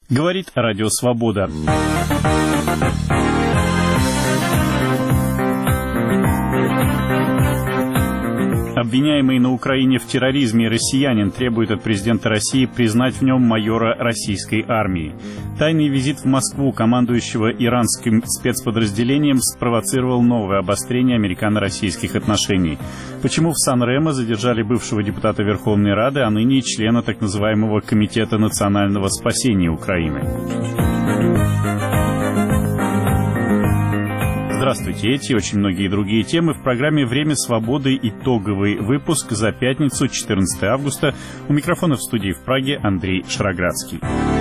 Говорит Радио Свобода. Обвиняемый на Украине в терроризме россиянин требует от президента России признать в нем майора российской армии. Тайный визит в Москву командующего иранским спецподразделением спровоцировал новое обострение американо-российских отношений. Почему в Сан-Ремо задержали бывшего депутата Верховной Рады, а ныне члена так называемого Комитета национального спасения Украины? Здравствуйте, эти и очень многие другие темы в программе «Время свободы». Итоговый выпуск за пятницу, 14 августа. У микрофона в студии в Праге Андрей Шароградский.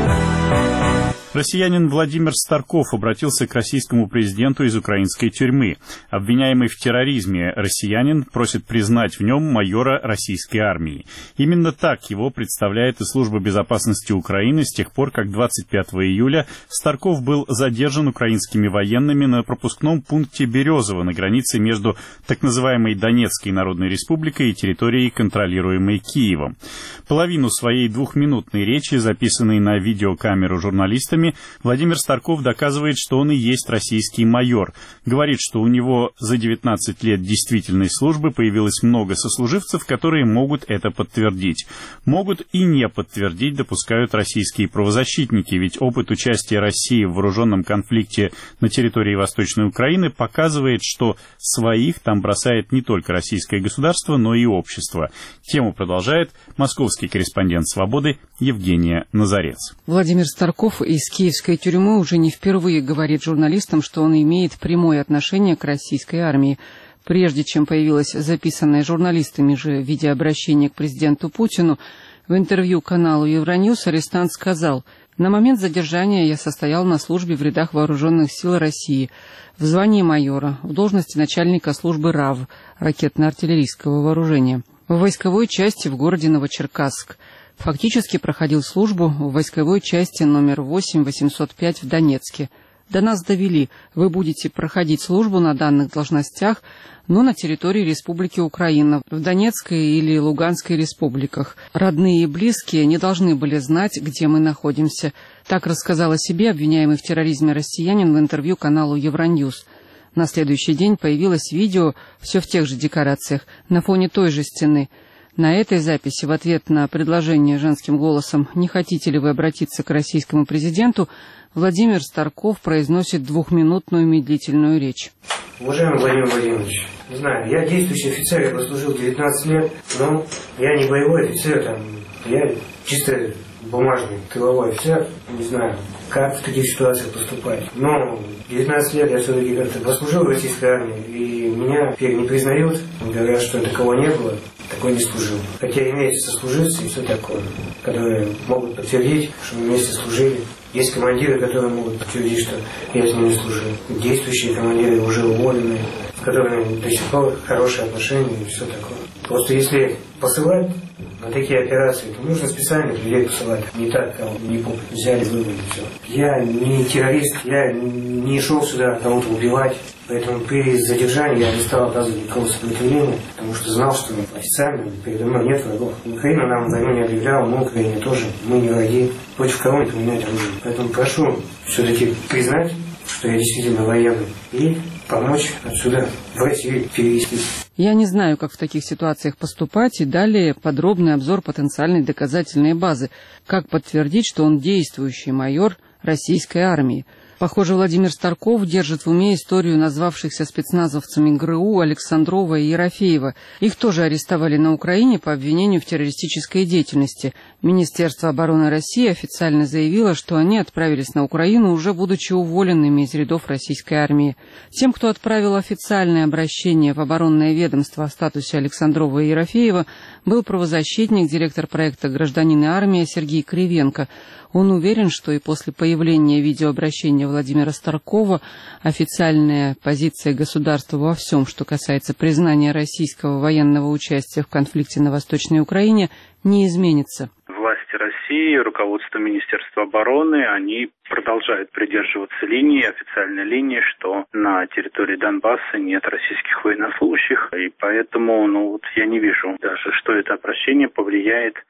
Россиянин Владимир Старков обратился к российскому президенту из украинской тюрьмы. Обвиняемый в терроризме россиянин просит признать в нем майора российской армии. Именно так его представляет и Служба безопасности Украины с тех пор, как 25 июля Старков был задержан украинскими военными на пропускном пункте Березово на границе между так называемой Донецкой Народной Республикой и территорией, контролируемой Киевом. Половину своей двухминутной речи, записанной на видеокамеру журналистами, Владимир Старков доказывает, что он и есть российский майор. Говорит, что у него за 19 лет действительной службы появилось много сослуживцев, которые могут это подтвердить. Могут и не подтвердить, допускают российские правозащитники, ведь опыт участия России в вооруженном конфликте на территории Восточной Украины показывает, что своих там бросает не только российское государство, но и общество. Тему продолжает московский корреспондент «Свободы» Евгения Назарец. Владимир Старков из киевской тюрьмы уже не впервые говорит журналистам, что он имеет прямое отношение к российской армии. Прежде чем появилось записанное журналистами же видеообращение к президенту Путину, в интервью каналу Евроньюз арестант сказал: «На момент задержания я состоял на службе в рядах вооруженных сил России, в звании майора, в должности начальника службы РАВ, ракетно-артиллерийского вооружения, в войсковой части в городе Новочеркасск. Фактически проходил службу в войсковой части номер 8805 в Донецке. До нас довели: вы будете проходить службу на данных должностях, но на территории Республики Украина, в Донецкой или Луганской республиках. Родные и близкие не должны были знать, где мы находимся». Так рассказал о себе обвиняемый в терроризме россиянин в интервью каналу Евроньюз. На следующий день появилось видео, все в тех же декорациях, на фоне той же стены. На этой записи в ответ на предложение женским голосом «Не хотите ли вы обратиться к российскому президенту?» Владимир Старков произносит двухминутную медлительную речь. Уважаемый Владимир Владимирович, не знаю, я действующий офицер, я прослужил 19 лет, но я не боевой офицер, я чисто бумажный, тыловой офицер, не знаю, как в таких ситуациях поступать. Но 19 лет я все-таки как-то прослужил в российской армии, и меня теперь не признают, говорят, что такого не было, такой не служил. Хотя имеются сослуживцы и все такое, которые могут подтвердить, что мы вместе служили. Есть командиры, которые могут подтвердить, что я с ними служил. Действующие командиры, уже уволенные, с которыми до сих пор хорошие отношения и все такое. Просто если посылать на такие операции, то нужно специально людей посылать. Не так, кого не взяли, вывели, все. Я не террорист, я не шел сюда кого-то убивать. Поэтому при задержании я не стал оказывать никакого сопротивления, потому что знал, что официально передо мной нет врагов. Украина нам войну не объявляла, мы Украине тоже, мы не враги. Против кого не применять оружие. Поэтому прошу все-таки признать, что я действительно военный, и помочь отсюда в Россию перевести. Я не знаю, как в таких ситуациях поступать, и далее подробный обзор потенциальной доказательной базы, как подтвердить, что он действующий майор российской армии. Похоже, Владимир Старков держит в уме историю назвавшихся спецназовцами ГРУ Александрова и Ерофеева. Их тоже арестовали на Украине по обвинению в террористической деятельности. Министерство обороны России официально заявило, что они отправились на Украину, уже будучи уволенными из рядов российской армии. Тем, кто отправил официальное обращение в оборонное ведомство о статусе Александрова и Ерофеева, был правозащитник, директор проекта «Гражданин и армия» Сергей Кривенко. Он уверен, что и после появления видеообращения Владимира Старкова официальная позиция государства во всем, что касается признания российского военного участия в конфликте на Восточной Украине, не изменится. Власти России, руководство Министерства обороны, они продолжают придерживаться линии, официальной линии, что на территории Донбасса нет российских военнослужащих, и поэтому, я не вижу даже, что это обращение повлияет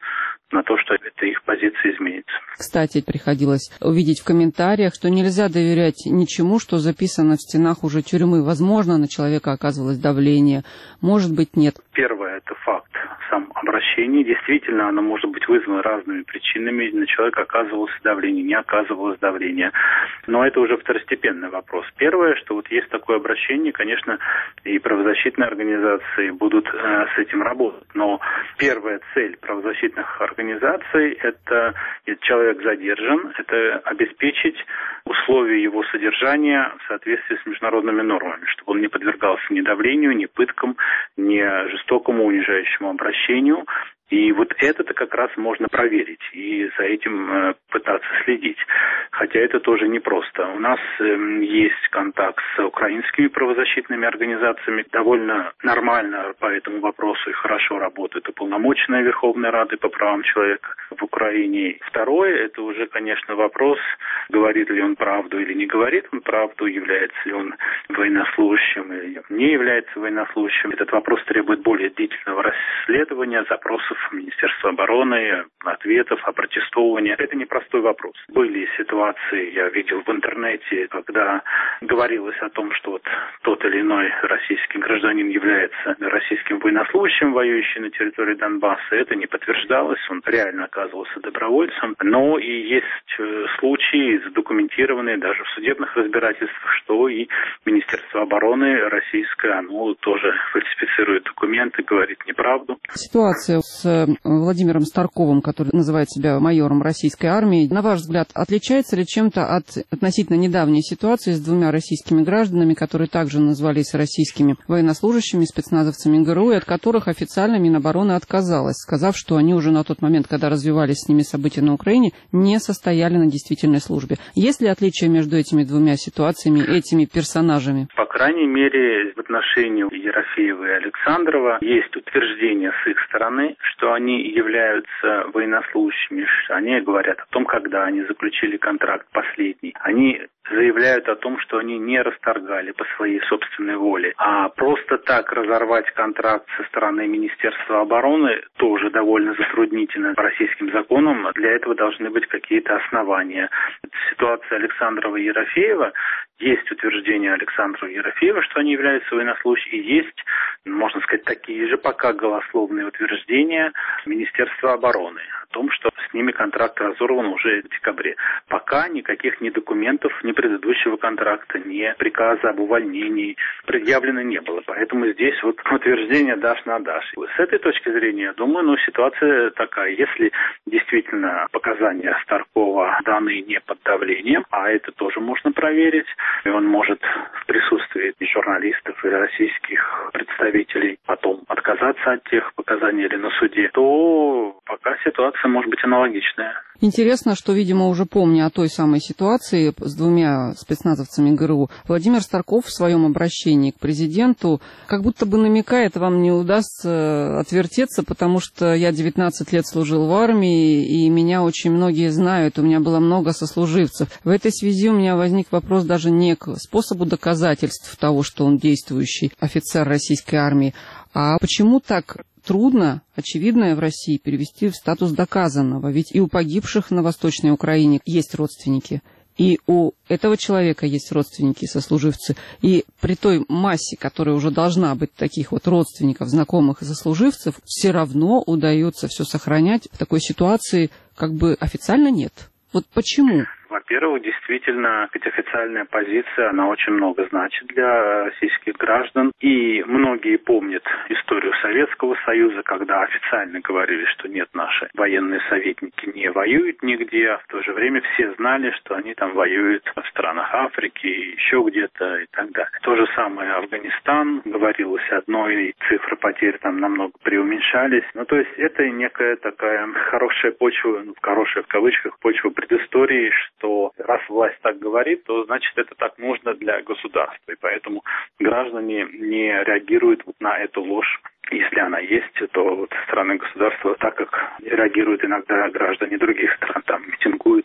на то, что эта их позиция изменится. Кстати, приходилось увидеть в комментариях, что нельзя доверять ничему, что записано в стенах уже тюрьмы. Возможно, на человека оказывалось давление, может быть, нет. Первое – это факт сам обращения. Действительно, оно может быть вызвано разными причинами. На человека оказывалось давление, не оказывалось давления. Но это уже второстепенный вопрос. Первое, что вот есть такое обращение, конечно, и правозащитные организации будут с этим работать. Но первая цель правозащитных организаций – это человек задержан, это обеспечить условия его содержания в соответствии с международными нормами, чтобы он не подвергался ни давлению, ни пыткам, ни жестокому унижающему обращению. И вот это-то как раз можно проверить и за этим пытаться следить. Хотя это тоже непросто. У нас есть контакт с украинскими правозащитными организациями. Довольно нормально по этому вопросу и хорошо работает уполномоченная Верховной Рады по правам человека в Украине. Второе, это уже, конечно, вопрос, говорит ли он правду или не говорит он правду, является ли он военнослужащим или не является военнослужащим. Этот вопрос требует более длительного расследования, запросов Министерства обороны, ответов, опротестования. Это непростой вопрос. Были ситуации, я видел в интернете, когда говорилось о том, что вот тот или иной российский гражданин является российским военнослужащим, воюющим на территории Донбасса. Это не подтверждалось, он реально оказывался добровольцем. Но и есть случаи, задокументированные даже в судебных разбирательствах, что и Министерство обороны российское, оно тоже фальсифицирует документы, говорит неправду. Ситуация с Владимиром Старковым, который называет себя майором российской армии, на ваш взгляд, отличается ли чем-то от относительно недавней ситуации с двумя российскими гражданами, которые также назвались российскими военнослужащими, спецназовцами ГРУ, и от которых официально Минобороны отказалась, сказав, что они уже на тот момент, когда развивались с ними события на Украине, не состояли на действительной службе? Есть ли отличие между этими двумя ситуациями, этими персонажами? По крайней мере, в отношении Ерофеева и Александрова есть утверждение с их стороны, что они являются военнослужащими. Они говорят о том, когда они заключили контракт последний. Они заявляют о том, что они не расторгали по своей собственной воле. А просто так разорвать контракт со стороны Министерства обороны тоже довольно затруднительно по российским законам. Для этого должны быть какие-то основания. Ситуация Александрова и Ерофеева. Есть утверждение Александрова и Ерофеева, что они являются военнослужащими. И есть, можно сказать, такие же пока голословные утверждения Министерства обороны о том, что с ними контракт разорван уже в декабре. Пока никаких ни документов, ни предыдущего контракта, ни приказа об увольнении предъявлено не было. Поэтому здесь вот утверждение дашь на дашь. С этой точки зрения, я думаю, ситуация такая. Если действительно показания Старкова даны не под давлением, а это тоже можно проверить, и он может в присутствии журналистов и российских представителей потом отказаться от тех показаний или на суде, то пока ситуация может быть аналогичная. Интересно, что, видимо, уже помня о той самой ситуации с двумя спецназовцами ГРУ, Владимир Старков в своем обращении к президенту как будто бы намекает, вам не удастся отвертеться, потому что я 19 лет служил в армии, и меня очень многие знают, у меня было много сослуживцев. В этой связи у меня возник вопрос даже не к способу доказательств того, что он действующий офицер российской армии, а почему так трудно очевидное в России перевести в статус доказанного? Ведь и у погибших на Восточной Украине есть родственники, и у этого человека есть родственники, сослуживцы. И при той массе, которая уже должна быть таких вот родственников, знакомых и сослуживцев, все равно удается все сохранять. В такой ситуации как бы официально нет. Вот почему? Во-первых, действительно, официальная позиция, она очень много значит для российских граждан. И многие помнят историю Советского Союза, когда официально говорили, что нет, наши военные советники не воюют нигде, а в то же время все знали, что они там воюют в странах Африки, еще где-то и так далее. То же самое Афганистан, говорилось одно, и цифры потерь там намного преуменьшались. Ну, то есть это некая такая хорошая почва, хорошая в кавычках, почва предыстории, что раз власть так говорит, то значит это так нужно для государства. И поэтому граждане не реагируют вот на эту ложь. Если она есть, то вот со стороны государства, так как реагируют иногда граждане других стран, там митингуют, выходят.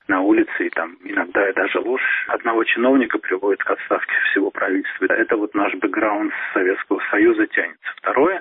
на улице, и там иногда и даже ложь одного чиновника приводит к отставке всего правительства. Это вот наш бэкграунд Советского Союза тянется. Второе,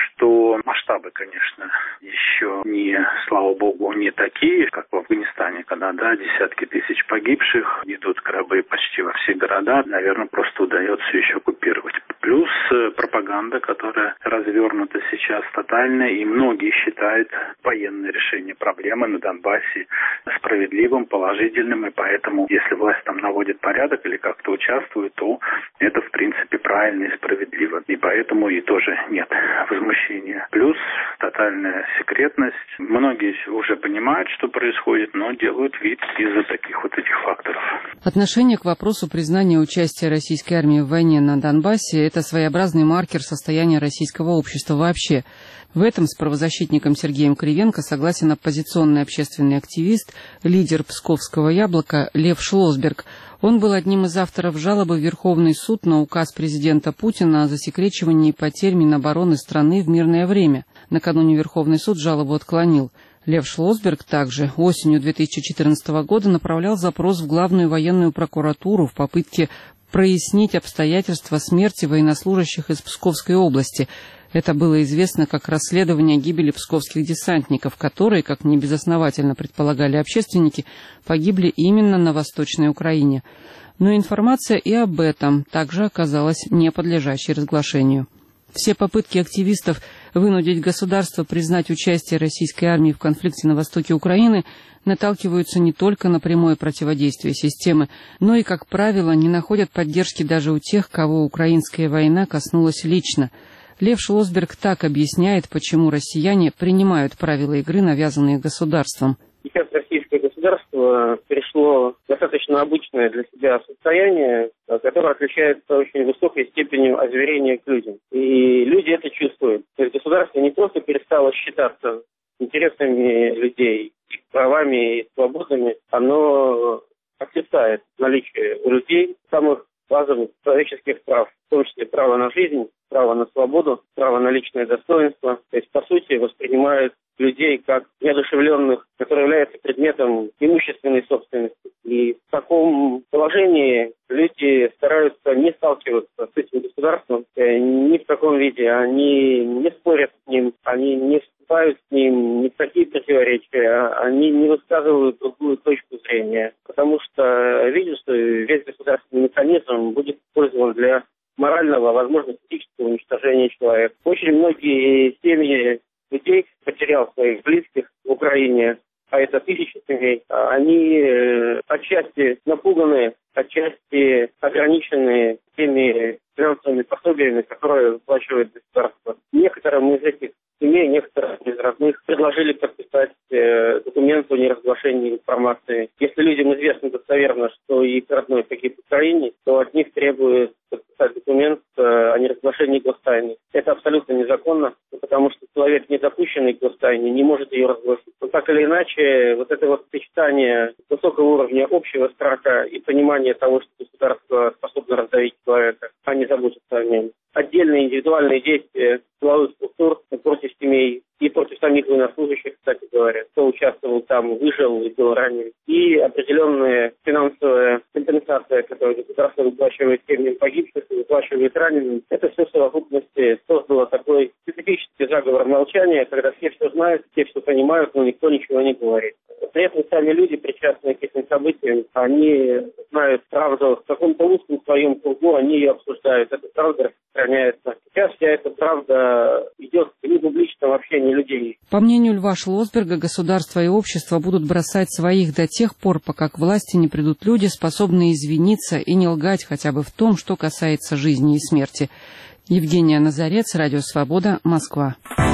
что масштабы, конечно, еще не, слава богу, не такие, как в Афганистане, когда, десятки тысяч погибших, идут гробы почти во все города, наверное, просто удается еще купировать. Плюс пропаганда, которая развернута сейчас тотально, и многие считают военное решение проблемы на Донбассе справедливым, положительным, и поэтому, если власть там наводит порядок или как-то участвует, то это, в принципе, правильно и справедливо. И поэтому и тоже нет возмущения. Плюс тотальная секретность. Многие уже понимают, что происходит, но делают вид из-за таких вот этих факторов. Отношение к вопросу признания участия российской армии в войне на Донбассе – это своеобразный маркер состояния российского общества вообще. В этом с правозащитником Сергеем Кривенко согласен оппозиционный общественный активист, лидер Псковского «Яблока» Лев Шлосберг. Он был одним из авторов жалобы в Верховный суд на указ президента Путина о засекречивании потерь Минобороны страны в мирное время. Накануне Верховный суд жалобу отклонил. Лев Шлосберг также осенью 2014 года направлял запрос в Главную военную прокуратуру в попытке прояснить обстоятельства смерти военнослужащих из Псковской области. Это было известно как расследование гибели псковских десантников, которые, как небезосновательно предполагали общественники, погибли именно на Восточной Украине. Но информация и об этом также оказалась не подлежащей разглашению. Все попытки активистов вынудить государство признать участие российской армии в конфликте на востоке Украины наталкиваются не только на прямое противодействие системы, но и, как правило, не находят поддержки даже у тех, кого украинская война коснулась лично. Лев Шлосберг так объясняет, почему россияне принимают правила игры, навязанные государством. Сейчас российское государство перешло в достаточно обычное для себя состояние, которое отличается очень высокой степенью озверения к людям. И люди это чувствуют. То есть государство не просто перестало считаться интересами людей, их правами и свободами, оно отрицает наличие у людей самых базовых человеческих прав, в том числе право на жизнь, право на свободу, право на личное достоинство. То есть, по сути, воспринимает людей как неодушевленных, которые являются предметом имущественной собственности. И в таком положении люди стараются не сталкиваться с этим государством ни в каком виде. Они не спорят с ним, они не вступают с ним ни в какие противоречия, они не высказывают другую точку зрения, потому что видят, что весь государственный механизм будет использован для морального, возможно, физического уничтожения человека. Очень многие семьи людей, потерял своих близких в Украине, а это тысячи семей, они отчасти напуганы, отчасти ограничены теми финансовыми пособиями, которые выплачивает государство. Некоторым из этих семей, некоторым из родных предложили подписать документ о неразглашении информации. Если людям известно достоверно, что их родной погиб в Украине, то от них требуют подписать документ о неразглашении гостайны. Это абсолютно незаконно, потому что человек, не допущенный к гостайне, не может ее разгласить. Но так или иначе, вот это вот сочетание высокого уровня общего страха и понимания того, что государство способно раздавить человека, а не заботиться о нем. Отдельные индивидуальные действия силовых структур против семей и против самих военнослужащих, кстати говоря, кто участвовал там, выжил и был ранен. И определенная финансовая компенсация, которую государство выплачивает семьям погибших и выплачивает раненым, это все в совокупности создало такой специфический заговор молчания, когда все все знают, все все понимают, но никто ничего не говорит. При этом сами люди, причастные к этим событиям, они знают правду в каком-то узком своем кругу, они ее обсуждают. Эта правда распространяется. Сейчас вся эта правда идет не публично в общении людей. По мнению Льва Шлосберга, государство и общество будут бросать своих до тех пор, пока к власти не придут люди, способные извиниться и не лгать хотя бы в том, что касается жизни и смерти. Евгения Назарец, Радио Свобода, Москва.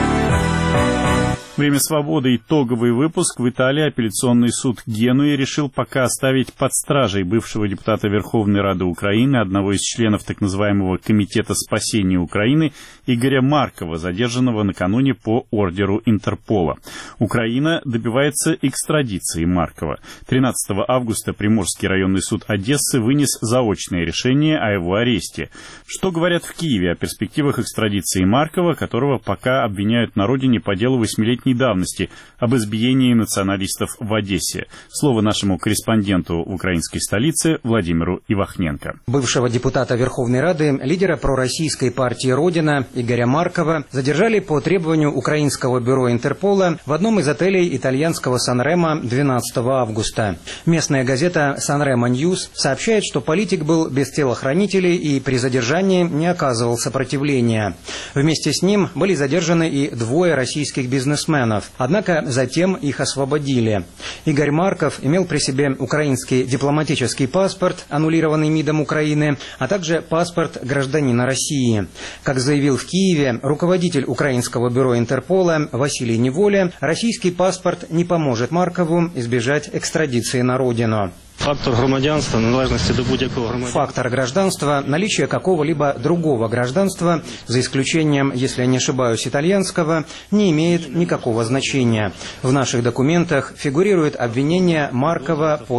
Время свободы. Итоговый выпуск. В Италии апелляционный суд Генуи решил пока оставить под стражей бывшего депутата Верховной Рады Украины, одного из членов так называемого Комитета спасения Украины, Игоря Маркова, задержанного накануне по ордеру Интерпола. Украина добивается экстрадиции Маркова. 13 августа Приморский районный суд Одессы вынес заочное решение о его аресте. Что говорят в Киеве о перспективах экстрадиции Маркова, которого пока обвиняют на родине по делу 8-летней 10-летней давности об избиении националистов в Одессе. Слово нашему корреспонденту в украинской столице Владимиру Ивахненко. Бывшего депутата Верховной Рады, лидера пророссийской партии «Родина» Игоря Маркова задержали по требованию украинского бюро Интерпола в одном из отелей итальянского Сан-Ремо 12 августа. Местная газета «Сан-Ремо Ньюс» сообщает, что политик был без телохранителей и при задержании не оказывал сопротивления. Вместе с ним были задержаны и двое российских бизнесменов, однако затем их освободили. Игорь Марков имел при себе украинский дипломатический паспорт, аннулированный МИДом Украины, а также паспорт гражданина России. Как заявил в Киеве руководитель украинского бюро Интерпола Василий Неволя, российский паспорт не поможет Маркову избежать экстрадиции на родину. Фактор громадянства, належности до будь-якого громадянства. Фактор гражданства, наличие какого-либо другого гражданства, за исключением, если я не ошибаюсь, итальянского, не имеет никакого значения. В наших документах фигурирует обвинение Маркова по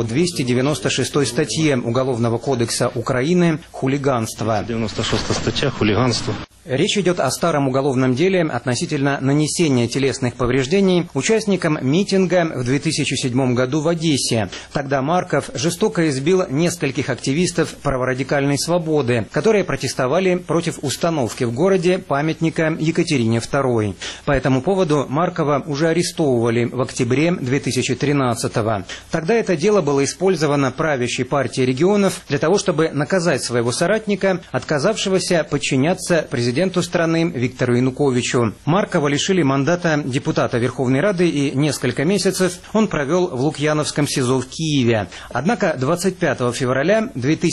296 статье Уголовного кодекса Украины «Хулиганство». 96 статья «Хулиганство». Речь идет о старом уголовном деле относительно нанесения телесных повреждений участникам митинга в 2007 году в Одессе. Тогда Марков жестоко избил нескольких активистов праворадикальной свободы, которые протестовали против установки в городе памятника Екатерине II. По этому поводу Маркова уже арестовывали в октябре 2013-го. Тогда это дело было использовано правящей партией регионов для того, чтобы наказать своего соратника, отказавшегося подчиняться президенту страны Виктору Януковичу. Маркова лишили мандата депутата Верховной Рады, и несколько месяцев он провел в Лукьяновском СИЗО в Киеве. Однако 25 февраля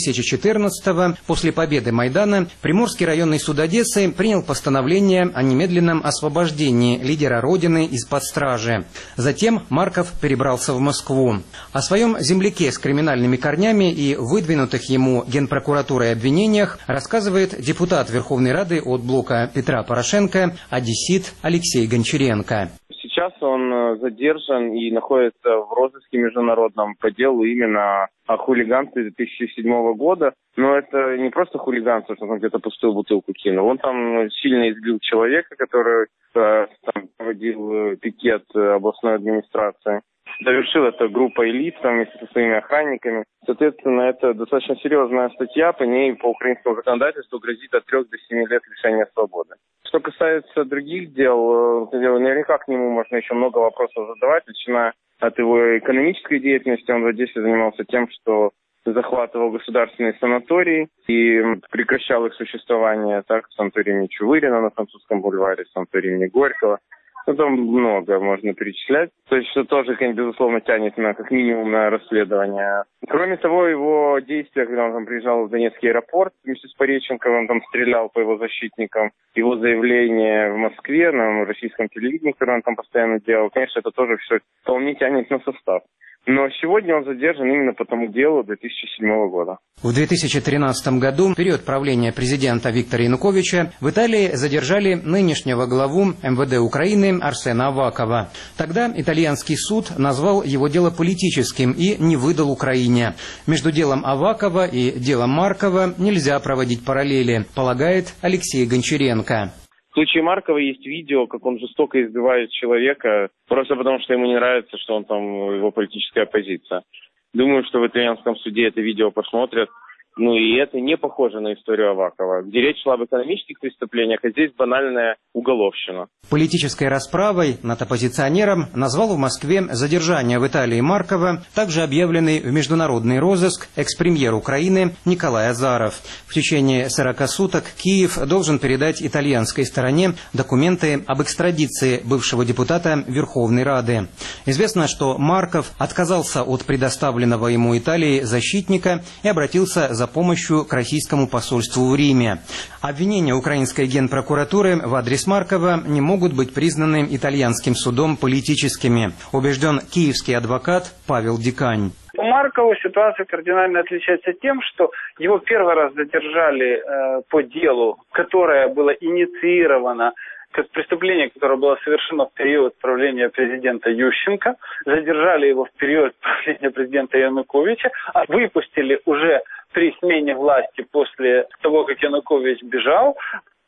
2014-го, после победы Майдана, Приморский районный суд Одессы принял постановление о немедленном освобождении лидера Родины из-под стражи. Затем Марков перебрался в Москву. О своем земляке с криминальными корнями и выдвинутых ему Генпрокуратурой обвинениях рассказывает депутат Верховной Рады от блока Петра Порошенко, одессит Алексей Гончаренко. Сейчас он задержан и находится в розыске международном по делу именно о хулиганстве 2007 года. Но это не просто хулиганство, что он где-то пустую бутылку кинул. Он там сильно избил человека, который там проводил пикет областной администрации. Завершил это группа лиц вместе со своими охранниками. Соответственно, это достаточно серьезная статья. По ней, по украинскому законодательству, грозит от 3 до 7 лет лишения свободы. Что касается других дел, наверняка к нему можно еще много вопросов задавать, начиная от его экономической деятельности. Он в Одессе занимался тем, что захватывал государственные санатории и прекращал их существование. Так, санаторий имени Чувырина на Французском бульваре, санаторий имени Горького. Ну, там много можно перечислять. То есть, что тоже, безусловно, тянет на, как минимум, на расследование. Кроме того, его действия, когда он там приезжал в Донецкий аэропорт вместе с Пореченковым, он там стрелял по его защитникам, его заявление в Москве, на российском телевидении, которое он там постоянно делал, конечно, это тоже все вполне тянет на состав. Но сегодня он задержан именно по тому делу 2007 года. В 2013 году, в период правления президента Виктора Януковича, в Италии задержали нынешнего главу МВД Украины Арсена Авакова. Тогда итальянский суд назвал его дело политическим и не выдал Украине. Между делом Авакова и делом Маркова нельзя проводить параллели, полагает Алексей Гончаренко. В случае Маркова есть видео, как он жестоко избивает человека, просто потому что ему не нравится, что он там, его политическая оппозиция. Думаю, что в итальянском суде это видео посмотрят. Ну и это не похоже на историю Авакова, где речь шла об экономических преступлениях, а здесь банальная уголовщина. Политической расправой над оппозиционером назвал в Москве задержание в Италии Маркова, также объявленный в международный розыск экс-премьер Украины Николай Азаров. В течение 40 суток Киев должен передать итальянской стороне документы об экстрадиции бывшего депутата Верховной Рады. Известно, что Марков отказался от предоставленного ему Италии защитника и обратился за помощью к российскому посольству в Риме. Обвинения украинской генпрокуратуры в адрес Маркова не могут быть признаны итальянским судом политическими, убежден киевский адвокат Павел Дикань. У Маркова ситуация кардинально отличается тем, что его первый раз задержали по делу, которое было инициировано как преступление, которое было совершено в период правления президента Ющенко. Задержали его в период правления президента Януковича, а выпустили уже при смене власти после того, как Янукович бежал.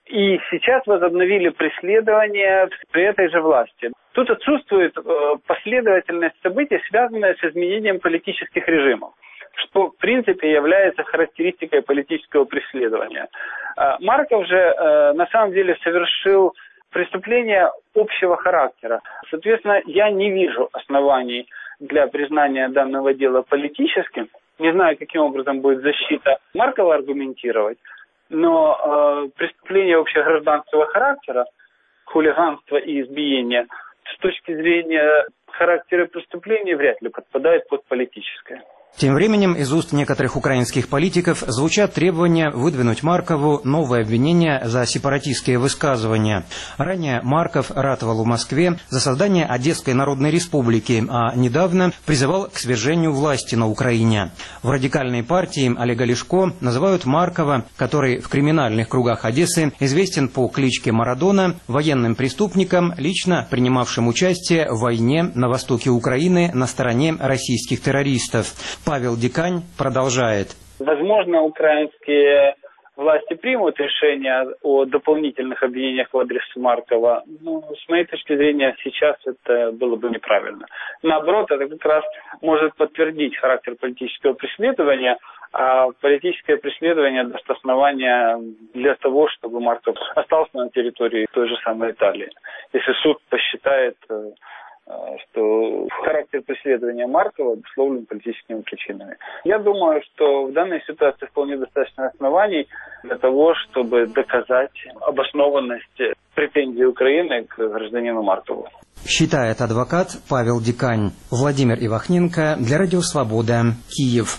И сейчас возобновили преследование при этой же власти. Тут отсутствует последовательность событий, связанная с изменением политических режимов, что в принципе является характеристикой политического преследования. Марков же на самом деле совершил преступление общего характера. Соответственно, я не вижу оснований для признания данного дела политическим. Не знаю, каким образом будет защита Маркова аргументировать, но преступление общегражданского характера, хулиганство и избиение, с точки зрения характера преступления, вряд ли подпадает под политическое. Тем временем из уст некоторых украинских политиков звучат требования выдвинуть Маркову новое обвинение за сепаратистские высказывания. Ранее Марков ратовал в Москве за создание Одесской Народной Республики, а недавно призывал к свержению власти на Украине. В радикальной партии Олега Ляшко называют Маркова, который в криминальных кругах Одессы известен по кличке Марадона, военным преступником, лично принимавшим участие в войне на востоке Украины на стороне российских террористов. Павел Дикань продолжает. Возможно, украинские власти примут решение о дополнительных обвинениях в адрес Маркова. Но с моей точки зрения, сейчас это было бы неправильно. Наоборот, это как раз может подтвердить характер политического преследования, а политическое преследование даст основания для того, чтобы Марков остался на территории той же самой Италии. Если суд посчитает, что характер преследования Маркова обусловлен политическими причинами. Я думаю, что в данной ситуации вполне достаточно оснований для того, чтобы доказать обоснованность претензий Украины к гражданину Маркову. Считает адвокат Павел Дикань. Владимир Ивахненко для Радио Свобода, Киев.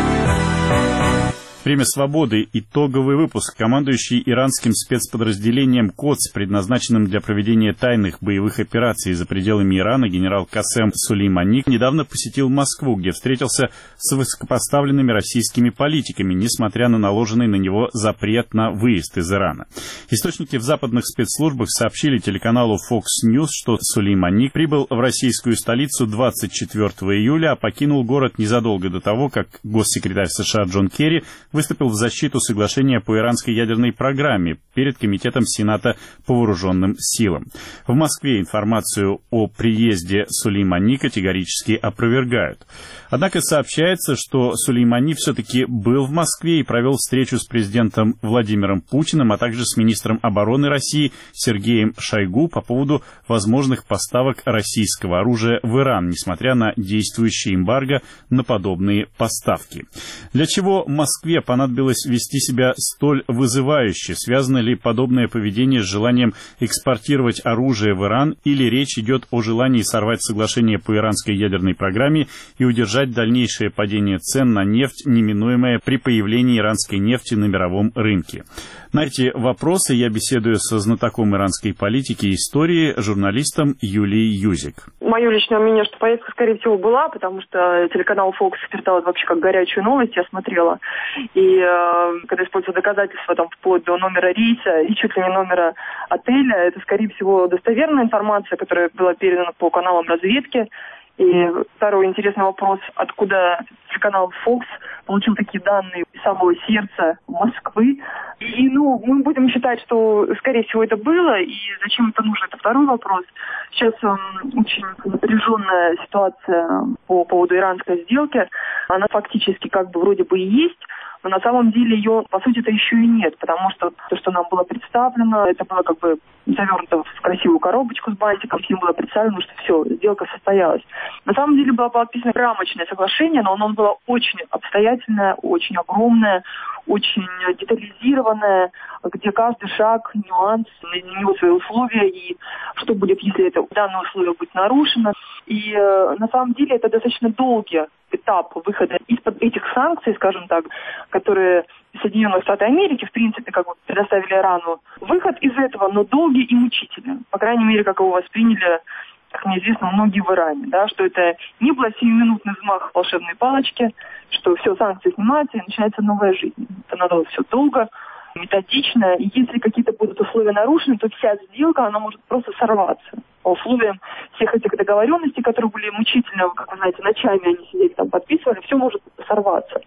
Время свободы. Итоговый выпуск. Командующий иранским спецподразделением «Кодс», предназначенным для проведения тайных боевых операций за пределами Ирана, генерал Касем Сулеймани недавно посетил Москву, где встретился с высокопоставленными российскими политиками, несмотря на наложенный на него запрет на выезд из Ирана. Источники в западных спецслужбах сообщили телеканалу Fox News, что Сулеймани прибыл в российскую столицу 24 июля, а покинул город незадолго до того, как госсекретарь США Джон Керри выступил в защиту соглашения по иранской ядерной программе перед Комитетом Сената по вооруженным силам. В Москве информацию о приезде Сулеймани категорически опровергают. Однако сообщается, что Сулеймани все-таки был в Москве и провел встречу с президентом Владимиром Путиным, а также с министром обороны России Сергеем Шойгу по поводу возможных поставок российского оружия в Иран, несмотря на действующее эмбарго на подобные поставки. Для чего Москве понадобилось вести себя столь вызывающе? Связано ли подобное поведение с желанием экспортировать оружие в Иран, или речь идет о желании сорвать соглашение по иранской ядерной программе и удержать дальнейшее падение цен на нефть, неминуемое при появлении иранской нефти на мировом рынке? На эти вопросы я беседую со знатоком иранской политики и истории, журналистом Юлией Юзик. Мое личное мнение, что поездка, скорее всего, была, потому что телеканал Fox передал это вообще как горячую новость, я смотрела. И когда используют доказательства там, вплоть до номера рейса и чуть ли не номера отеля, это, скорее всего, достоверная информация, которая была передана по каналам разведки. И второй интересный вопрос, откуда телеканал Fox получил такие данные из самого сердца Москвы. И, мы будем считать, что, скорее всего, это было, и зачем это нужно, это второй вопрос. Сейчас очень напряженная ситуация по поводу иранской сделки. Она фактически как бы вроде бы и есть, но на самом деле ее, по сути-то, еще и нет, потому что то, что нам было представлено, это было как бы завернуто в красивую коробочку с бантиком, всем было представлено, что все, сделка состоялась. На самом деле было подписано рамочное соглашение, но оно было очень обстоятельное, очень огромное, очень детализированное, где каждый шаг, нюанс, на него свои условия, и что будет, если это данное условие будет нарушено. И на самом деле это достаточно долгий этап выхода из-под этих санкций, скажем так, которые Соединенные Штаты Америки, в принципе, как бы предоставили Ирану выход из этого, но долгий и мучительный. По крайней мере, как его восприняли, как мне известно, многие в Иране, да, что это не был сиюминутный взмах волшебной палочки, что все, санкции снимаются и начинается новая жизнь. Это надо все долго, методично, и если какие-то будут условия нарушены, то вся сделка, она может просто сорваться. По условиям всех этих договоренностей, которые были мучительны, как вы знаете, ночами они сидели там, подписывали, все может сорваться.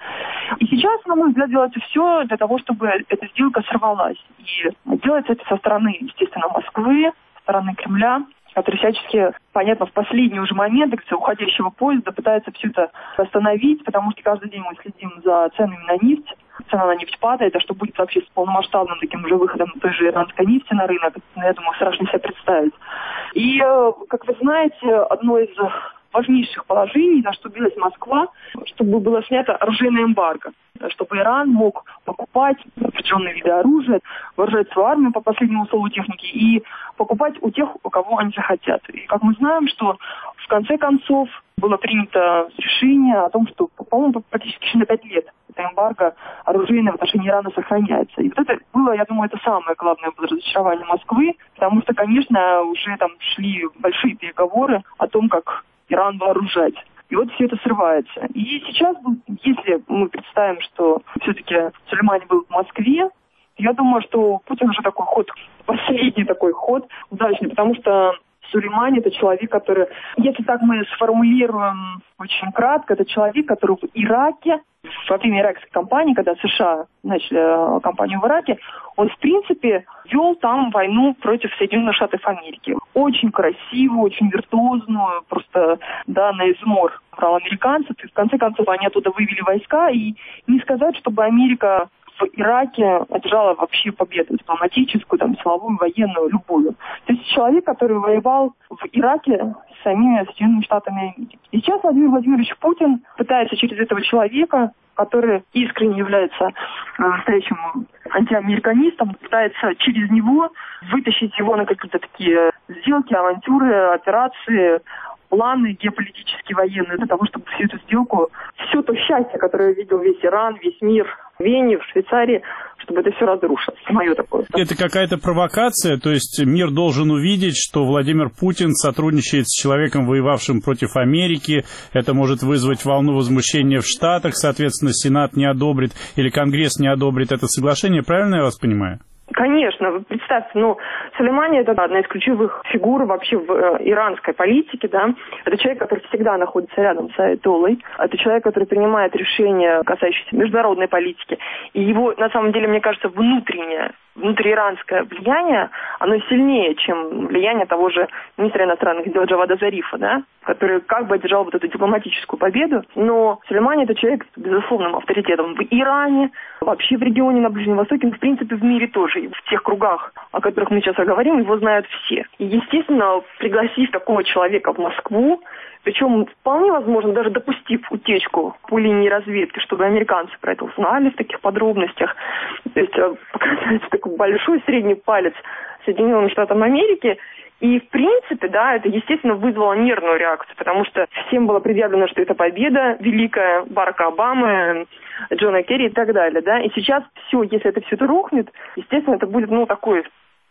И сейчас, на мой взгляд, делается все для того, чтобы эта сделка сорвалась. И делается это со стороны, естественно, Москвы, со стороны Кремля, который всячески, понятно, в последний уже момент уходящего поезда пытается все это остановить, потому что каждый день мы следим за ценами на нефть. Цена на нефть падает, а что будет вообще с полномасштабным таким уже выходом той же иранской нефти на рынок, я думаю, страшно себе представить. И, как вы знаете, одно из важнейших положений, за что билась Москва, чтобы было снято оружейное эмбарго, чтобы Иран мог покупать определенные виды оружия, вооружать свою армию по последнему слову техники и покупать у тех, у кого они захотят. И как мы знаем, что в конце концов было принято решение о том, что, по-моему, практически на 5 лет это эмбарго оружейное в отношении Ирана сохраняется. И вот это было, я думаю, это самое главное было разочарование Москвы, потому что, конечно, уже там шли большие переговоры о том, как Иран вооружать. И вот все это срывается. И сейчас, если мы представим, что все-таки Сулеймани был в Москве, я думаю, что Путин уже такой ход, последний такой ход удачный, потому что Сулеймани — это человек, который, если так мы сформулируем очень кратко, это человек, который в Ираке, во время иракской кампании, когда США начали кампанию в Ираке, он, в принципе, вел там войну против Соединенных Штатов Америки. Очень красивую, очень виртуозную, просто, да, на измор брал американцев. И в конце концов они оттуда вывели войска. И не сказать, чтобы Америка в Ираке одержала вообще победу дипломатическую, там, силовую, военную, любую. То есть человек, который воевал в Ираке с самими Соединенными Штатами Америки. И сейчас Владимир Владимирович Путин пытается через этого человека, который искренне является настоящим антиамериканистом, пытается через него вытащить его на какие-то такие сделки, авантюры, операции, планы геополитические, военные, для того, чтобы всю эту сделку, все то счастье, которое видел весь Иран, весь мир в Вене, в Швейцарии, чтобы это все разрушилось. Мое такое. Это какая-то провокация, то есть мир должен увидеть, что Владимир Путин сотрудничает с человеком, воевавшим против Америки. Это может вызвать волну возмущения в Штатах, соответственно, Сенат не одобрит или Конгресс не одобрит это соглашение. Правильно я вас понимаю? Конечно, вы представьте, Сулеймани — это одна из ключевых фигур вообще в иранской политике, да. Это человек, который всегда находится рядом с аятоллой. Это человек, который принимает решения, касающиеся международной политики. И его, на самом деле, мне кажется, внутрииранское влияние, оно сильнее, чем влияние того же министра иностранных дел Джавада Зарифа, да, который как бы одержал вот эту дипломатическую победу. Но Сулеймани — это человек с безусловным авторитетом в Иране, вообще в регионе на Ближнем Востоке, в принципе, в мире тоже. И в тех кругах, о которых мы сейчас говорим, его знают все. И, естественно, пригласив такого человека в Москву, причем вполне возможно, даже допустив утечку по линии разведки, чтобы американцы про это узнали в таких подробностях, то есть показать такой большой средний палец Соединенным Штатам Америки. И, в принципе, да, это, естественно, вызвало нервную реакцию, потому что всем было предъявлено, что это победа великая Барака Обамы, Джона Керри и так далее, да. И сейчас все, если это все рухнет, естественно, это будет, такой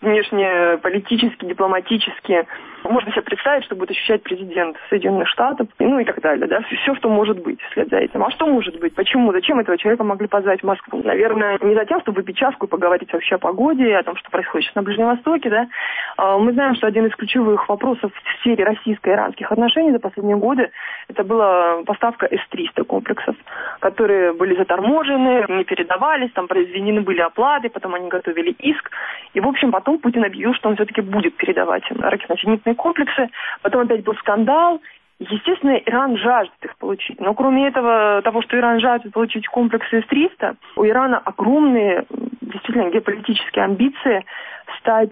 внешнеполитически, дипломатически. Можно себе представить, что будет ощущать президент Соединенных Штатов, и так далее, да, все, что может быть вслед за этим. А что может быть? Почему? Зачем этого человека могли позвать в Москву? Наверное, не за тем, чтобы выпить чашку и поговорить вообще о погоде, о том, что происходит сейчас на Ближнем Востоке, да. Мы знаем, что один из ключевых вопросов в сфере российско-иранских отношений за последние годы это была поставка С-300 комплексов, которые были заторможены, не передавались, там произведены были оплаты, потом они готовили иск, и, в общем, потом Путин объявил, что он все-таки будет передавать им ракетно-зенитные комплексы. Потом опять был скандал. Естественно, Иран жаждет их получить. Но кроме того, что Иран жаждет получить комплексы С-300, у Ирана огромные, действительно, геополитические амбиции стать,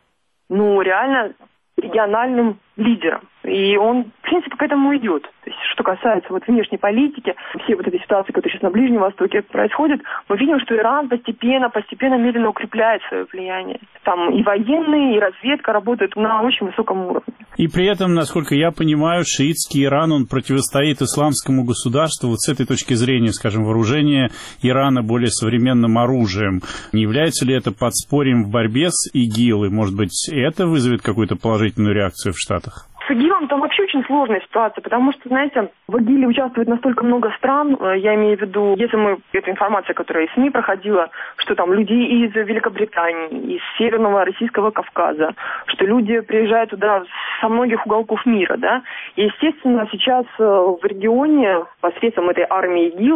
реально региональным лидером. И он, в принципе, к этому идет. То есть, что касается внешней политики, всей этой ситуации, которая сейчас на Ближнем Востоке происходит, мы видим, что Иран постепенно, медленно укрепляет свое влияние. Там и военные, и разведка работают на очень высоком уровне. И при этом, насколько я понимаю, шиитский Иран, он противостоит исламскому государству. Вот с этой точки зрения, скажем, вооружение Ирана более современным оружием. Не является ли это подспорьем в борьбе с ИГИЛ? И, может быть, это вызовет какую-то положительную реакцию в Штатах? С ИГИЛом там вообще очень сложная ситуация, потому что, знаете, в ИГИЛе участвует настолько много стран, я имею в виду, если эта информация, которая из СМИ проходила, что там люди из Великобритании, из Северного Российского Кавказа, что люди приезжают туда со многих уголков мира, да, и, естественно, сейчас в регионе посредством этой армии ИГИЛ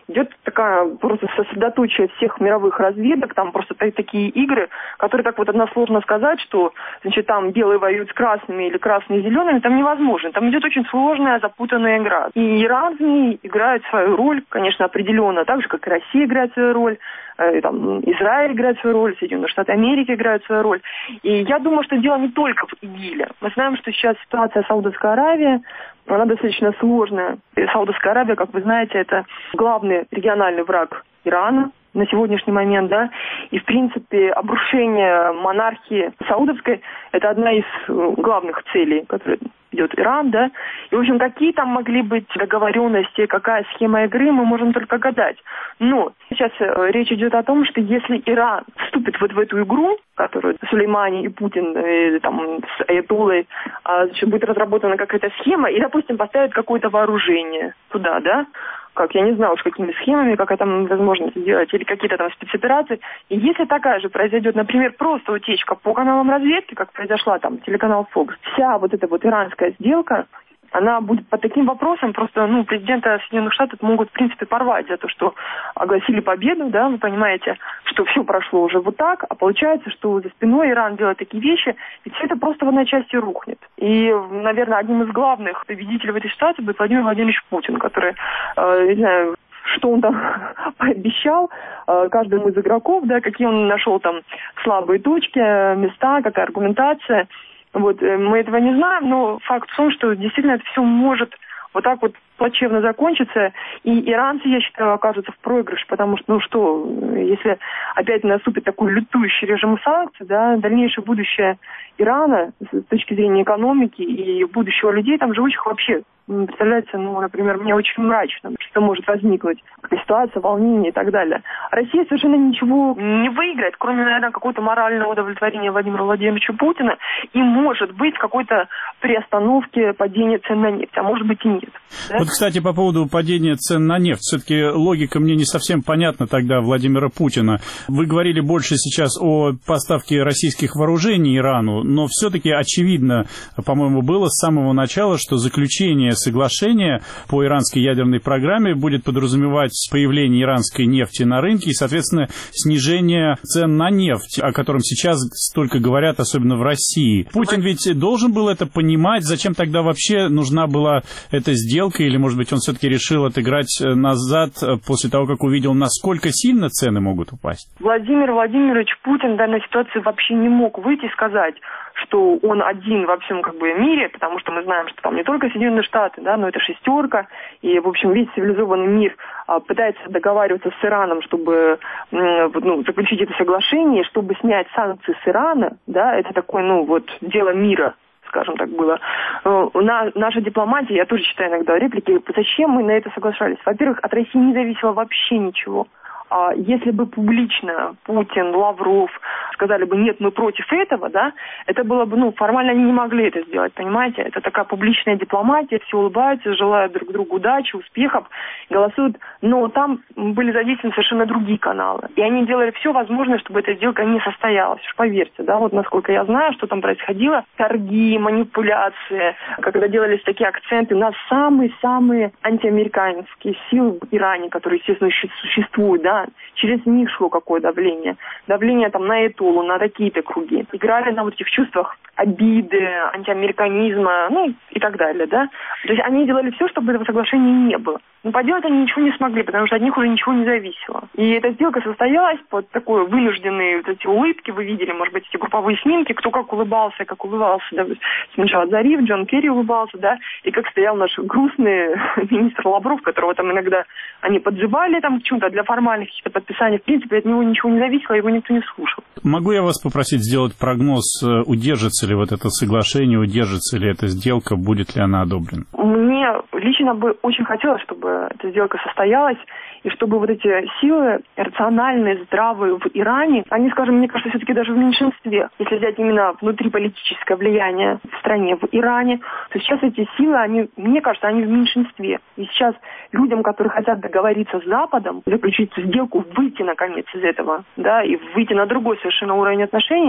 идет такая просто сосредоточие всех мировых разведок, там просто такие игры, которые так вот односложно сказать, что, значит, там белые воюют с красными или красные с зелеными, там невозможно. Там идет очень сложная, запутанная игра. И Иран в ней играет свою роль, конечно, определенно, так же, как и Россия играет свою роль, там, Израиль играет свою роль, Соединенные Штаты Америки играют свою роль. И я думаю, что дело не только в ИГИЛе. Мы знаем, что сейчас ситуация в Саудовской Аравии, она достаточно сложная. И Саудовская Аравия, как вы знаете, это главный региональный враг Ирана на сегодняшний момент, да, и, в принципе, обрушение монархии саудовской – это одна из главных целей, которые идет Иран, да, и, в общем, какие там могли быть договоренности, какая схема игры, мы можем только гадать. Но сейчас речь идет о том, что если Иран вступит вот в эту игру, которую Сулеймани и Путин, и, там, с Аятоллой, будет разработана какая-то схема, и, допустим, поставят какое-то вооружение туда, да, как, я не знаю уж какими схемами, как это возможно сделать, или какие-то там спецоперации. И если такая же произойдет, например, просто утечка по каналам разведки, как произошла там телеканал Fox, вся вот эта вот иранская сделка, она будет по таким вопросам, просто, президента Соединенных Штатов могут, в принципе, порвать за то, что огласили победу, да, вы понимаете, что все прошло уже вот так, а получается, что за спиной Иран делает такие вещи, и все это просто в одной части рухнет. И, наверное, одним из главных победителей в этой ситуации будет Владимир Владимирович Путин, который, не знаю, что он там пообещал каждому из игроков, да, какие он нашел там слабые точки, места, какая аргументация. Вот, мы этого не знаем, но факт в том, что действительно это все может вот так вот плачевно закончиться, и иранцы, я считаю, окажутся в проигрыше, потому что, если опять наступит такой лютующий режим санкций, да, дальнейшее будущее Ирана с точки зрения экономики и будущего людей там живущих вообще представляется, например, мне очень мрачно, что может возникнуть, ситуация, волнение и так далее. Россия совершенно ничего не выиграет, кроме, наверное, какого-то морального удовлетворения Владимира Владимировича Путина и, может быть, какой-то приостановки падения цен на нефть, а может быть и нет. Да? Вот, кстати, по поводу падения цен на нефть, все-таки логика мне не совсем понятна тогда Владимира Путина. Вы говорили больше сейчас о поставке российских вооружений Ирану, но все-таки очевидно, по-моему, было с самого начала, что заключение соглашения по иранской ядерной программе будет подразумевать появление иранской нефти на рынке и, соответственно, снижение цен на нефть, о котором сейчас столько говорят, особенно в России. Путин ведь должен был это понимать, зачем тогда вообще нужна была эта сделка, или, может быть, он все-таки решил отыграть назад после того, как увидел, насколько сильно цены могут упасть? Владимир Владимирович Путин в данной ситуации вообще не мог выйти и сказать, что он один во всем мире, потому что мы знаем, что там не только Соединенные Штаты, да, но это шестерка, и, в общем, весь цивилизованный мир пытается договариваться с Ираном, чтобы заключить это соглашение, чтобы снять санкции с Ирана, да, это такое, дело мира, скажем так, было. Наша дипломатия, я тоже читаю иногда реплики, зачем мы на это соглашались? Во-первых, от России не зависело вообще ничего. Если бы публично Путин, Лавров сказали бы, нет, мы против этого, да, это было бы, формально они не могли это сделать, понимаете? Это такая публичная дипломатия, все улыбаются, желают друг другу удачи, успехов, голосуют, но там были задействованы совершенно другие каналы. И они делали все возможное, чтобы эта сделка не состоялась, уж поверьте, да, вот насколько я знаю, что там происходило, торги, манипуляции, когда делались такие акценты на самые-самые антиамериканские силы в Иране, которые, естественно, существуют, да, через них шло какое давление. Давление там на Аятоллу, на такие-то круги. Играли на вот этих чувствах обиды, антиамериканизма, и так далее, да. То есть они делали все, чтобы этого соглашения не было. Но поделать они ничего не смогли, потому что от них уже ничего не зависело. И эта сделка состоялась под такой вынужденные вот эти улыбки. Вы видели, может быть, эти групповые снимки, кто как улыбался, да, сначала Зариф, Джон Керри улыбался, да, и как стоял наш грустный министр Лавров, которого там иногда они подживали там почему-то для формальных каких-то подписаний. В принципе, от него ничего не зависело, его никто не слушал. Могу я вас попросить сделать прогноз, удержится ли вот это соглашение, удержится ли эта сделка, будет ли она одобрена? Мне лично бы очень хотелось, чтобы эта сделка состоялась, и чтобы вот эти силы рациональные, здравые в Иране, они, скажем, мне кажется, все-таки даже в меньшинстве. Если взять именно внутриполитическое влияние в стране, в Иране, то сейчас эти силы, мне кажется, они в меньшинстве. И сейчас людям, которые хотят договориться с Западом, заключить сделку, выйти, наконец, из этого, да, и выйти на другой совершенно уровень отношений,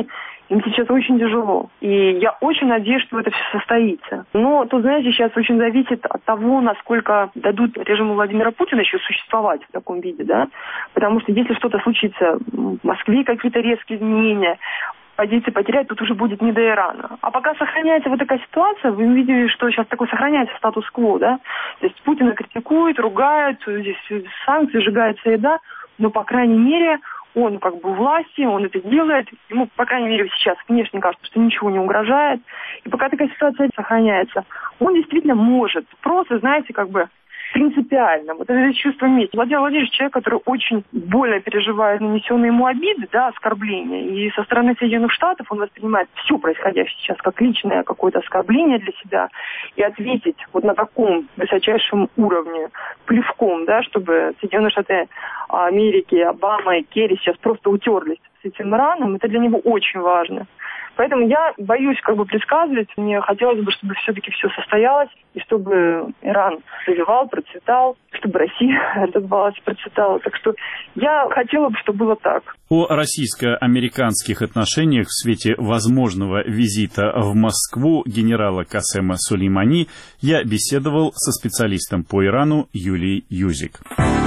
Им сейчас очень тяжело. И я очень надеюсь, что это все состоится. Но, тут, знаете, сейчас очень зависит от того, насколько дадут режиму Владимира Путина еще существовать в таком виде, да. Потому что если что-то случится в Москве, какие-то резкие изменения, позиции потерять, тут уже будет не до Ирана. А пока сохраняется вот такая ситуация, вы видели, что сейчас такой сохраняется статус-кво, да? То есть Путина критикуют, ругают, здесь санкции, сжигается еда, но, по крайней мере, он как бы у власти, он это делает, ему, по крайней мере, сейчас внешне кажется, что ничего не угрожает. И пока такая ситуация сохраняется, он действительно может просто, знаете, как бы принципиально. Вот это чувство мести. Владимир Владимирович человек, который очень больно переживает нанесенные ему обиды, да, оскорбления. И со стороны Соединенных Штатов он воспринимает все происходящее сейчас как личное какое-то оскорбление для себя. И ответить вот на таком высочайшем уровне плевком, да, чтобы Соединенные Штаты Америки, Обама и Керри сейчас просто утерлись с этим Ираном, это для него очень важно. Поэтому я боюсь как бы предсказывать. Мне хотелось бы, чтобы все-таки все состоялось, и чтобы Иран развивал, процветал, чтобы Россия развивалась, процветала. Так что я хотела бы, чтобы было так. О российско-американских отношениях в свете возможного визита в Москву генерала Касема Сулеймани я беседовал со специалистом по Ирану Юлией Юзик.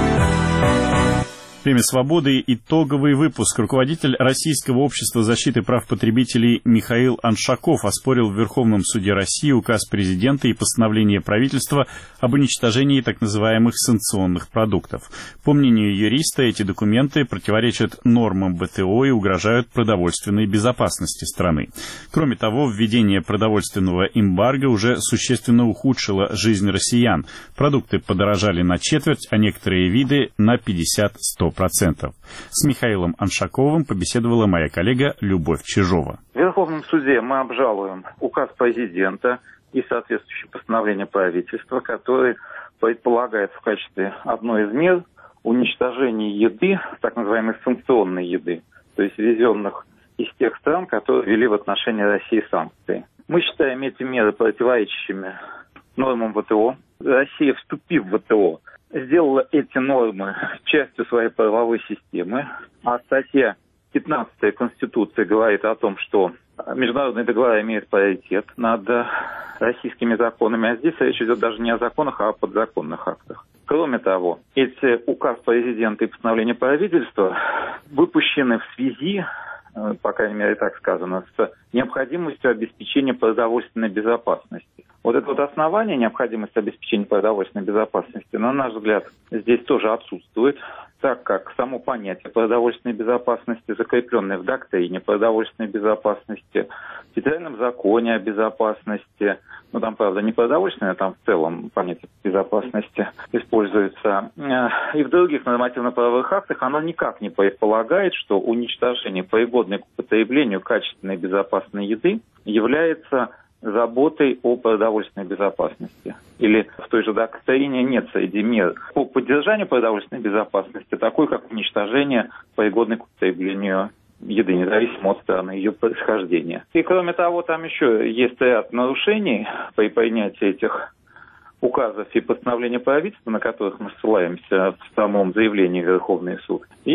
Время свободы. Итоговый выпуск. Руководитель Российского общества защиты прав потребителей Михаил Аншаков оспорил в Верховном суде России указ президента и постановление правительства об уничтожении так называемых санкционных продуктов. По мнению юриста, эти документы противоречат нормам ВТО и угрожают продовольственной безопасности страны. Кроме того, введение продовольственного эмбарго уже существенно ухудшило жизнь россиян. Продукты подорожали на четверть, а некоторые виды на 50-100%. С Михаилом Аншаковым побеседовала моя коллега Любовь Чижова. В Верховном суде мы обжалуем указ президента и соответствующее постановление правительства, которое предполагает в качестве одной из мер уничтожение еды, так называемой санкционной еды, то есть ввезенных из тех стран, которые ввели в отношении России санкции. Мы считаем эти меры противоречащими нормам ВТО. Россия, вступив в ВТО, сделала эти нормы частью своей правовой системы, а статья 15 Конституции говорит о том, что международные договора имеют приоритет над российскими законами, а здесь речь идет даже не о законах, а о подзаконных актах. Кроме того, эти указ президента и постановление правительства выпущены в связи, по крайней мере так сказано, с необходимостью обеспечения продовольственной безопасности. Вот это вот основание, необходимость обеспечения продовольственной безопасности, на наш взгляд, здесь тоже отсутствует, так как само понятие продовольственной безопасности, закрепленное в доктрине продовольственной безопасности, в федеральном законе о безопасности, ну там, правда, не продовольственное, там в целом понятие безопасности используется, и в других нормативно-правовых актах, оно никак не предполагает, что уничтожение пригодной к употреблению качественной безопасной еды является заботой о продовольственной безопасности. Или в той же доктрине нет среди мер по поддержанию продовольственной безопасности такой, как уничтожение пригодной к употреблению еды, независимо от страны ее происхождения. И кроме того, там еще есть ряд нарушений при принятии этих указов и постановлений правительства, на которых мы ссылаемся в самом заявлении в Верховный суд. И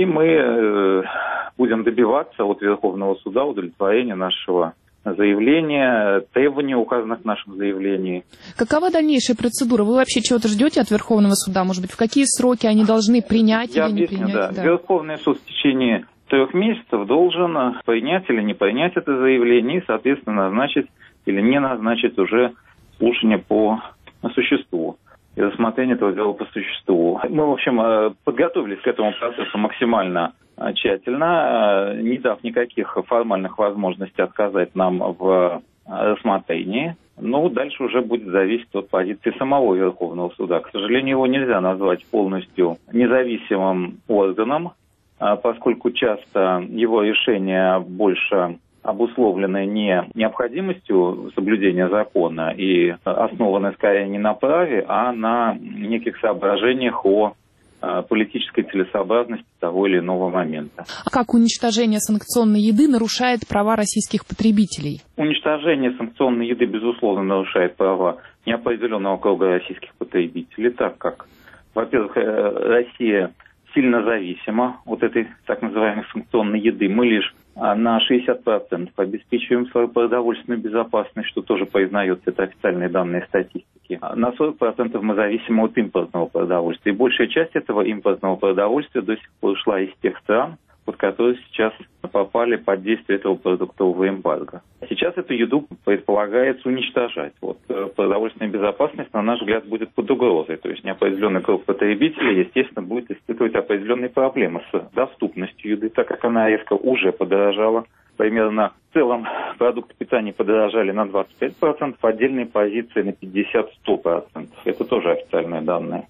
мы будем добиваться от Верховного суда удовлетворения нашего заявления, требований, указанных в нашем заявлении. Какова дальнейшая процедура? Вы вообще чего-то ждете от Верховного суда? Может быть, в какие сроки они должны принять или не принять? Да. Верховный суд в течение 3 месяцев должен принять или не принять это заявление и, соответственно, назначить или не назначить уже слушание по существу и рассмотрение этого дела по существу. Мы, в общем, подготовились к этому процессу максимально тщательно, не дав никаких формальных возможностей отказать нам в рассмотрении. Но дальше уже будет зависеть от позиции самого Верховного суда. К сожалению, его нельзя назвать полностью независимым органом, поскольку часто его решения больше обусловлены не необходимостью соблюдения закона и основаны скорее не на праве, а на неких соображениях о политической целесообразности того или иного момента. А как уничтожение санкционной еды нарушает права российских потребителей? Уничтожение санкционной еды, безусловно, нарушает права неопределенного круга российских потребителей, так как, во-первых, Россия сильно зависима от этой так называемой санкционной еды. Мы лишь на 60% обеспечиваем свою продовольственную безопасность, что тоже признается, это официальные данные статистики. На 40% мы зависимы от импортного продовольствия. И большая часть этого импортного продовольствия до сих пор шла из тех стран, которые сейчас попали под действие этого продуктового эмбарго. Сейчас эту еду предполагается уничтожать. Продовольственная безопасность, на наш взгляд, будет под угрозой. То есть неопределенный круг потребителей, естественно, будет испытывать определенные проблемы с доступностью еды, так как она резко уже подорожала. Примерно в целом продукты питания подорожали на 25%, отдельные позиции на 50-100%. Это тоже официальные данные.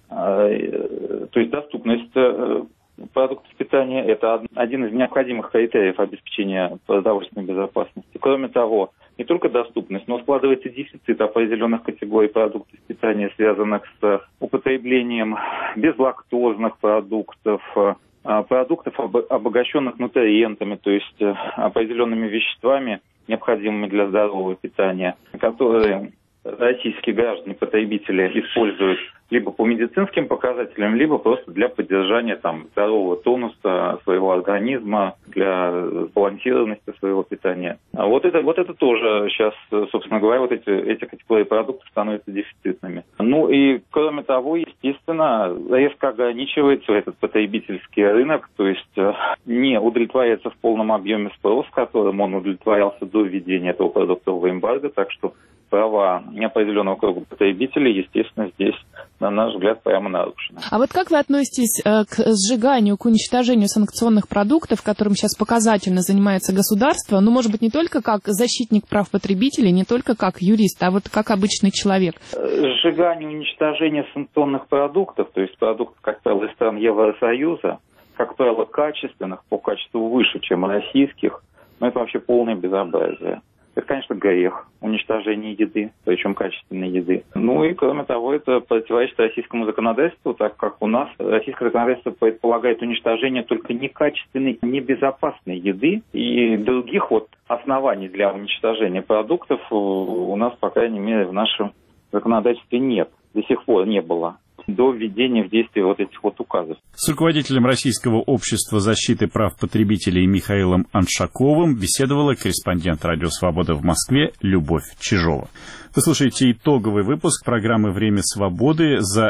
То есть доступность продуктов питания – это один из необходимых критериев обеспечения продовольственной безопасности. Кроме того, не только доступность, но складывается дефицит определенных категорий продуктов питания, связанных с употреблением безлактозных продуктов, продуктов, обогащенных нутриентами, то есть определенными веществами, необходимыми для здорового питания, которые российские граждане-потребители используют либо по медицинским показателям, либо просто для поддержания здорового тонуса своего организма, для сбалансированности своего питания. Вот это тоже сейчас, собственно говоря, эти категории продуктов становятся дефицитными. Ну и кроме того, естественно, резко ограничивается этот потребительский рынок, то есть не удовлетворяется в полном объеме спрос, которым он удовлетворялся до введения этого продуктового эмбарго, так что права неопределенного круга потребителей, естественно, здесь, на наш взгляд, прямо нарушены. А вот как вы относитесь к сжиганию, к уничтожению санкционных продуктов, которым сейчас показательно занимается государство, может быть, не только как защитник прав потребителей, не только как юрист, а вот как обычный человек? Сжигание, уничтожение санкционных продуктов, то есть продуктов, как правило, из стран Евросоюза, как правило, качественных, по качеству выше, чем российских, это вообще полное безобразие. Это, конечно, грех, уничтожение еды, причем качественной еды. Ну и, кроме того, это противоречит российскому законодательству, так как у нас российское законодательство предполагает уничтожение только некачественной, небезопасной еды, и других оснований для уничтожения продуктов у нас, по крайней мере, в нашем законодательстве нет, до сих пор не было, до введения в действие этих указов. С руководителем Российского общества защиты прав потребителей Михаилом Аншаковым беседовала корреспондент «Радио Свобода» в Москве Любовь Чижова. Вы слушаете итоговый выпуск программы «Время свободы» за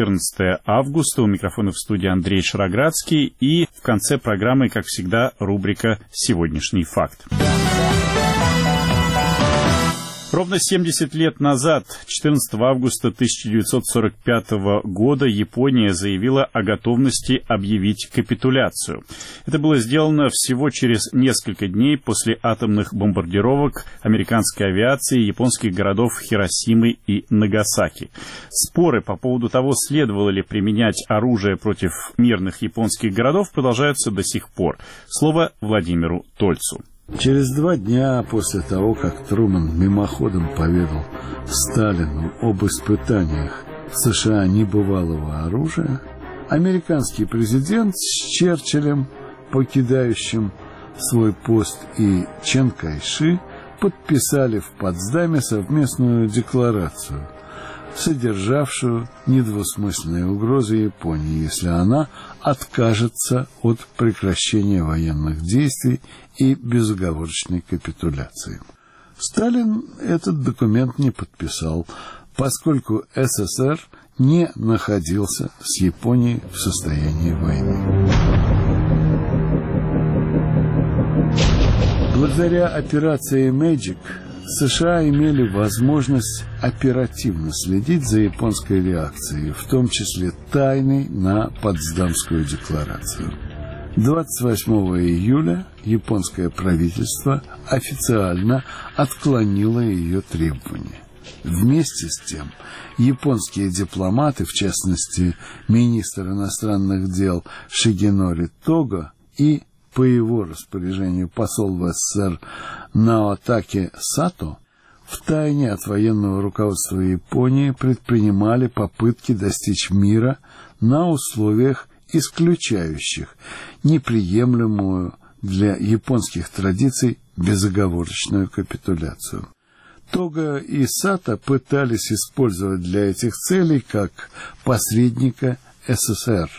14 августа. У микрофона в студии Андрей Шароградский. И в конце программы, как всегда, рубрика «Сегодняшний факт». Ровно 70 лет назад, 14 августа 1945 года, Япония заявила о готовности объявить капитуляцию. Это было сделано всего через несколько дней после атомных бомбардировок американской авиации японских городов Хиросимы и Нагасаки. Споры по поводу того, следовало ли применять оружие против мирных японских городов, продолжаются до сих пор. Слово Владимиру Тольцу. Через 2 дня после того, как Трумэн мимоходом поведал Сталину об испытаниях в США небывалого оружия, американский президент с Черчиллем, покидающим свой пост, и Чен Кайши подписали в Потсдаме совместную декларацию, содержавшую недвусмысленные угрозы Японии, если она откажется от прекращения военных действий и безоговорочной капитуляции. Сталин этот документ не подписал, поскольку СССР не находился с Японией в состоянии войны. Благодаря операции «Мэджик» США имели возможность оперативно следить за японской реакцией, в том числе тайной на Потсдамскую декларацию. 28 июля японское правительство официально отклонило ее требования. Вместе с тем, японские дипломаты, в частности, министр иностранных дел Шигенори Того и по его распоряжению посол в СССР Наотаки Сато, втайне от военного руководства Японии предпринимали попытки достичь мира на условиях, исключающих неприемлемую для японских традиций безоговорочную капитуляцию. Того и Сато пытались использовать для этих целей как посредника СССР.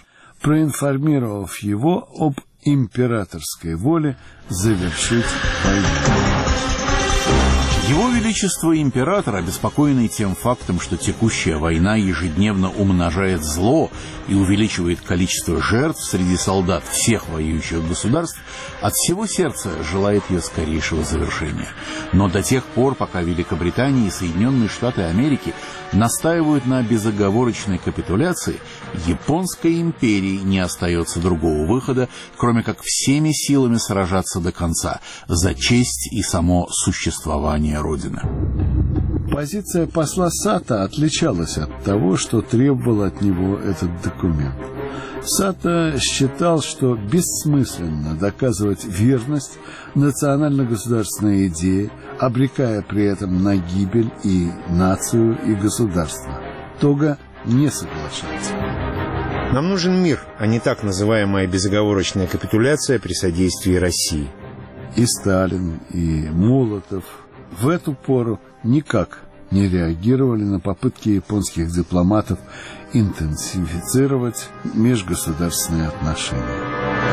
проинформировав его об императорской воле завершить войну. Его Величество Император, обеспокоенный тем фактом, что текущая война ежедневно умножает зло и увеличивает количество жертв среди солдат всех воюющих государств, от всего сердца желает ее скорейшего завершения. Но до тех пор, пока Великобритания и Соединенные Штаты Америки настаивают на безоговорочной капитуляции, Японской империи не остается другого выхода, кроме как всеми силами сражаться до конца за честь и само существование Родины. Позиция посла Сато отличалась от того, что требовал от него этот документ. Сато считал, что бессмысленно доказывать верность национально-государственной идее, обрекая при этом на гибель и нацию, и государство. Тога не соглашался. Нам нужен мир, а не так называемая безоговорочная капитуляция при содействии России. И Сталин, и Молотов в эту пору никак не реагировали на попытки японских дипломатов интенсифицировать межгосударственные отношения.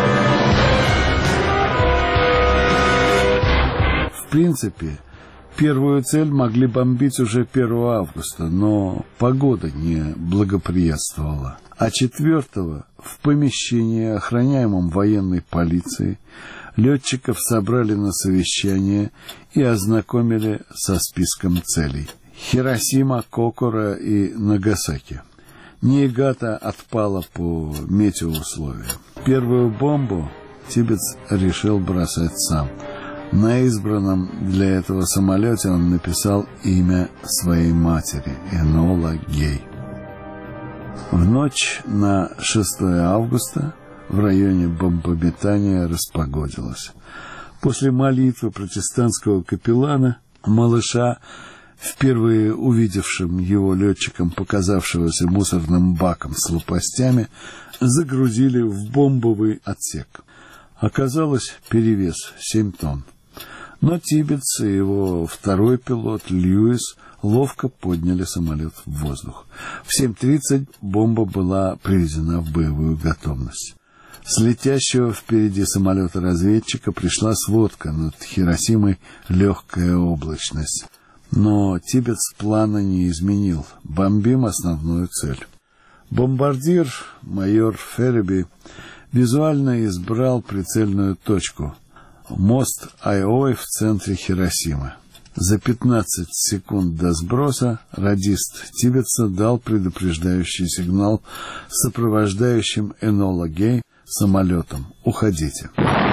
В принципе, первую цель могли бомбить уже 1 августа, но погода не благоприятствовала. А 4-го в помещении, охраняемом военной полицией, летчиков собрали на совещание и ознакомили со списком целей. Хиросима, Кокура и Нагасаки. Ниигата отпала по метеоусловиям. Первую бомбу Тибетс решил бросать сам. На избранном для этого самолете он написал имя своей матери – Энола Гей. В ночь на 6 августа в районе бомбометания распогодилось. После молитвы протестантского капеллана, малыша, впервые увидевшим его летчиком, показавшегося мусорным баком с лопастями, загрузили в бомбовый отсек. Оказалось, перевес 7 тонн. Но Тибетс и его второй пилот Льюис ловко подняли самолет в воздух. В 7:30 бомба была приведена в боевую готовность. С летящего впереди самолета-разведчика пришла сводка: над Хиросимой легкая облачность. Но Тибетс плана не изменил. Бомбим основную цель. Бомбардир, майор Ферриби, визуально избрал прицельную точку – мост Айой в центре Хиросимы. За 15 секунд до сброса радист Тибетса дал предупреждающий сигнал сопровождающим Энола Гей самолетом: «Уходите».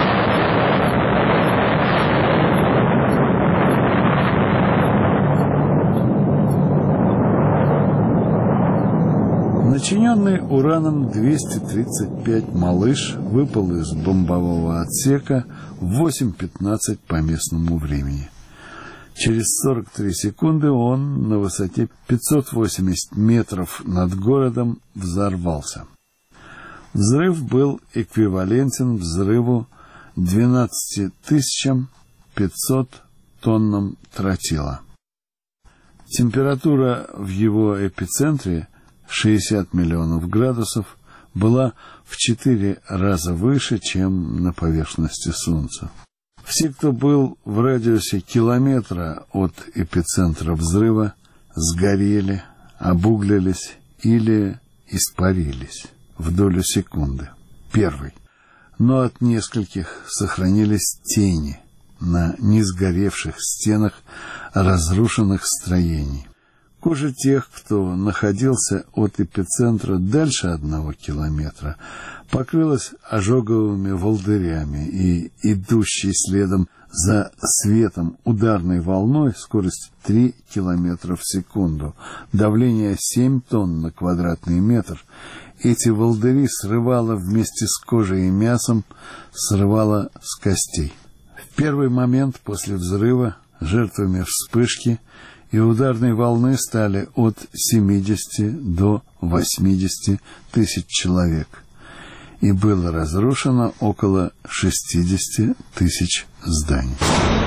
Начиненный ураном 235 «Малыш» выпал из бомбового отсека в 8:15 по местному времени. Через 43 секунды он на высоте 580 метров над городом взорвался. Взрыв был эквивалентен взрыву 12 500 тоннам тротила. Температура в его эпицентре 60 миллионов градусов была в 4 раза выше, чем на поверхности Солнца. Все, кто был в радиусе километра от эпицентра взрыва, сгорели, обуглились или испарились в долю секунды. Первый. Но от нескольких сохранились тени на несгоревших стенах разрушенных строений. Кожа тех, кто находился от эпицентра дальше 1 километра, покрылась ожоговыми волдырями, и идущий следом за светом ударной волной, скорость 3 километра в секунду, давление 7 тонн на квадратный метр, эти волдыри срывало вместе с кожей и мясом, срывало с костей. В первый момент после взрыва жертвами вспышки и ударной волны стали от 70 до 80 тысяч человек, и было разрушено около 60 тысяч зданий.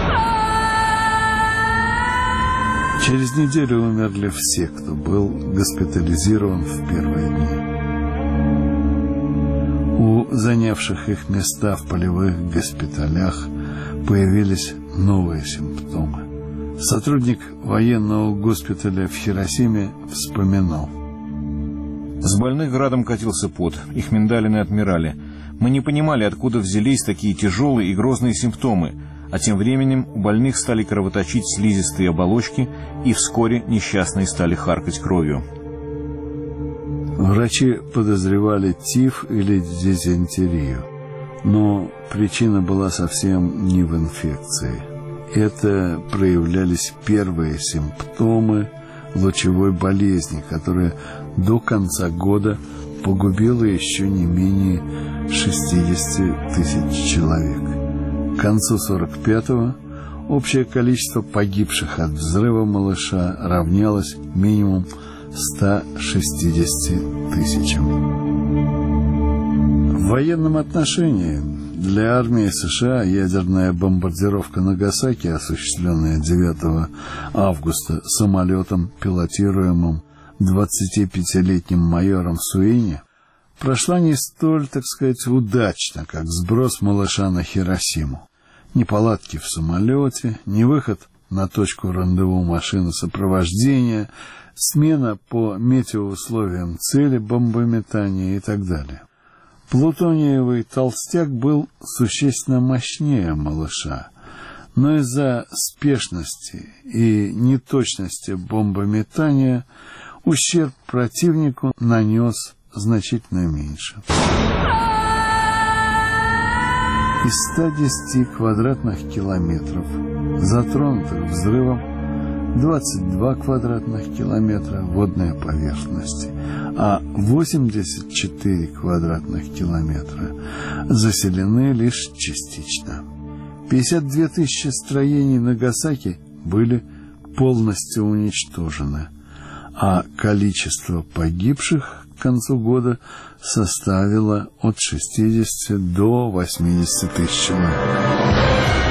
Через неделю умерли все, кто был госпитализирован в первые дни. У занявших их места в полевых госпиталях появились новые симптомы. Сотрудник военного госпиталя в Хиросиме вспоминал. С больных градом катился пот, их миндалины отмирали. Мы не понимали, откуда взялись такие тяжелые и грозные симптомы, а тем временем у больных стали кровоточить слизистые оболочки, и вскоре несчастные стали харкать кровью. Врачи подозревали тиф или дизентерию, но причина была совсем не в инфекции. Это проявлялись первые симптомы лучевой болезни, которая до конца года погубила еще не менее 60 тысяч человек. К концу 45-го общее количество погибших от взрыва малыша равнялось минимум 160 тысячам. В военном отношении для армии США ядерная бомбардировка Нагасаки, осуществленная 9 августа самолетом, пилотируемым 25-летним майором Суини, прошла не столь, так сказать, удачно, как сброс малыша на Хиросиму. Неполадки в самолете, не выход на точку рандеву машины сопровождения, смена по метеоусловиям цели бомбометания и так далее. Плутониевый толстяк был существенно мощнее малыша, но из-за спешности и неточности бомбометания ущерб противнику нанес значительно меньше. Из 110 квадратных километров, затронутых взрывом, 22 квадратных километра водной поверхности, а 84 квадратных километра заселены лишь частично. 52 тысячи строений Нагасаки были полностью уничтожены, а количество погибших к концу года составило от 60 до 80 тысяч человек.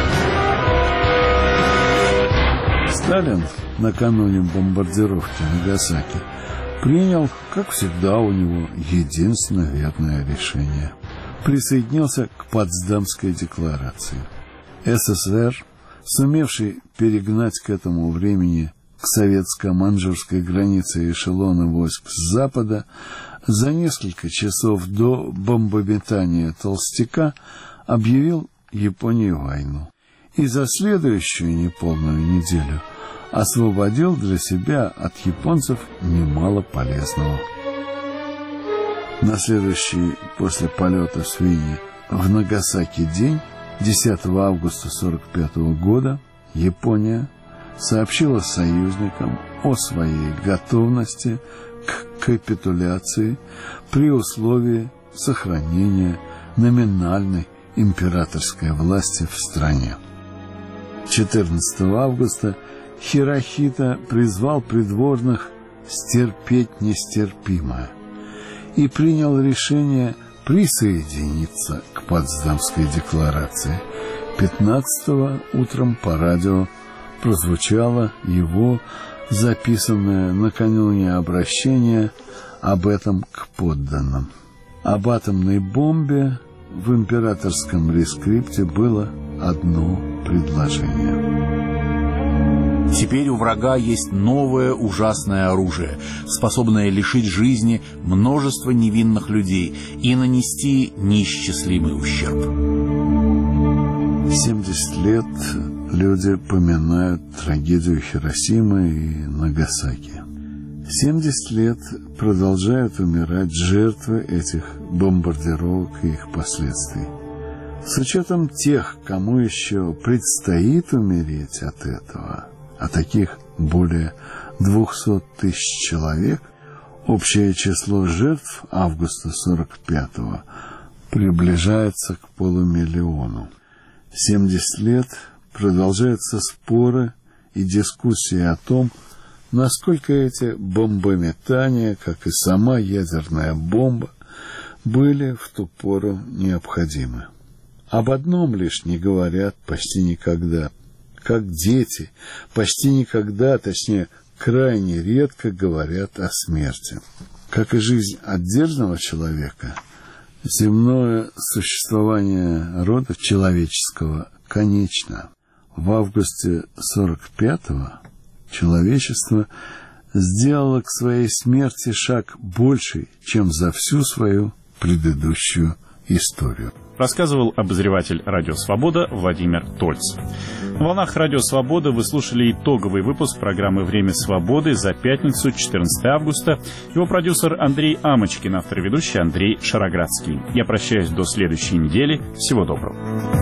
Сталин накануне бомбардировки Нагасаки принял, как всегда у него, единственно верное решение. Присоединился к Потсдамской декларации. СССР, сумевший перегнать к этому времени к советско-маньчжурской границе эшелоны войск с запада, за несколько часов до бомбометания толстяка объявил Японии войну. И за следующую неполную неделю освободил для себя от японцев немало полезного. На следующий после полета Суини в Нагасаки день, 10 августа 1945 года, Япония сообщила союзникам о своей готовности к капитуляции при условии сохранения номинальной императорской власти в стране. 14 августа Хирохита призвал придворных стерпеть нестерпимое и принял решение присоединиться к Потсдамской декларации. 15-го утром по радио прозвучало его записанное накануне обращение об этом к подданным. Об атомной бомбе в императорском рескрипте было одно предложение. Теперь у врага есть новое ужасное оружие, способное лишить жизни множество невинных людей и нанести неисчислимый ущерб. 70 лет люди поминают трагедию Хиросимы и Нагасаки. 70 лет продолжают умирать жертвы этих бомбардировок и их последствий. С учетом тех, кому еще предстоит умереть от этого, а таких более 200 тысяч человек, общее число жертв августа 45-го приближается к 500 000. 70 лет продолжаются споры и дискуссии о том, насколько эти бомбометания, как и сама ядерная бомба, были в ту пору необходимы. Об одном лишь не говорят почти никогда. Как дети почти никогда, точнее, крайне редко говорят о смерти. Как и жизнь отдельного человека, Земное существование рода человеческого конечно. В августе 45-го человечество сделало к своей смерти шаг больший, чем за всю свою предыдущую историю. Рассказывал обозреватель «Радио Свобода» Владимир Тольц. На волнах «Радио Свобода» вы слушали итоговый выпуск программы «Время свободы» за пятницу, 14 августа. Его продюсер Андрей Амочкин, автор и ведущий Андрей Шароградский. Я прощаюсь до следующей недели. Всего доброго.